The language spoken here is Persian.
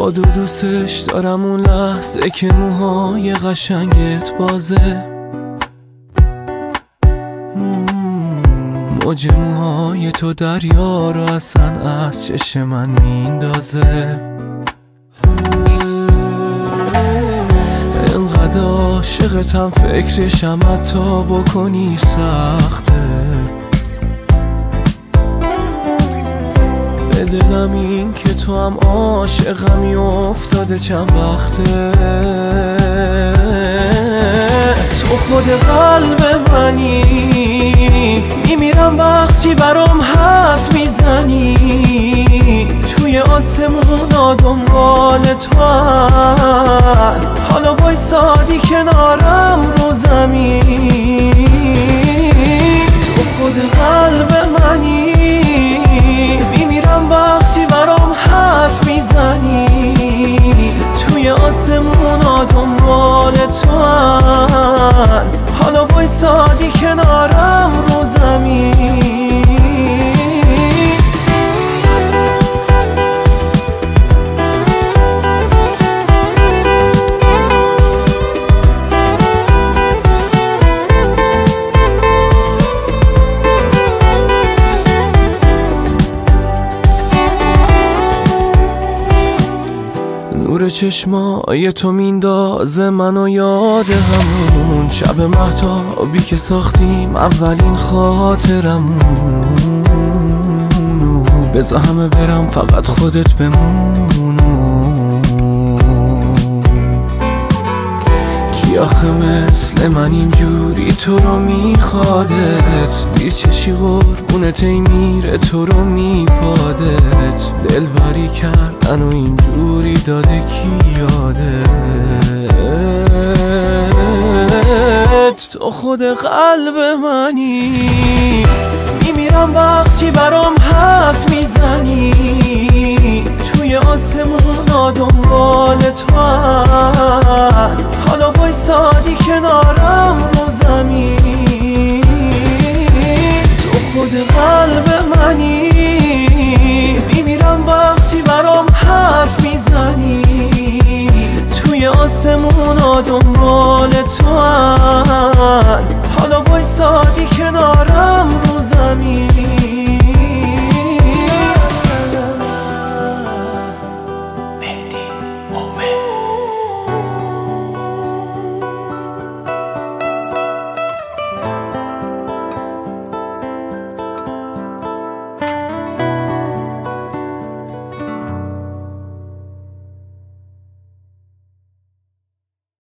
دو دوستش دارم اون لحظه که موهای قشنگت بازه، موج موهای تو دریا رو اصلا از چشم من میندازه. انقدر عاشقتم فکرشم حتی بکنی سخته، به دلم این که تو هم عاشقمی افتاده چند وقته. تو خود قلب منی، میمیرم وقتی برام حرف میزنی. توی آسمونا دنبال تو هم، حالا وایسادی کنارم رو زمین. تو خود قلب منی، میمیرم وقتی برام حرف میزنی. توی آسمونا دنبال تو هم، حالا وایسادی کنارم رو زمین. نور چشمای تو میندازه منو یاد همون شب مهتابی که ساختیم اولین خاطرمون. بذار همه برم فقط خودت بمون. کی آخه مثل من اینجوری تو رو میخوادت، زیر چشی قربونت ای میره تو رو میپادت. دلبری کردن و اینجوری داده کی یادت. تو خود قلب منی، میمیرم وقتی برام حرف میزنی. توی آسمونا دنبال تو هم، حالا وایسادی کنارم رو زمین. تو خود قلب منی، میمیرم وقتی برام حرف میزنی. توی آسمونا دنبال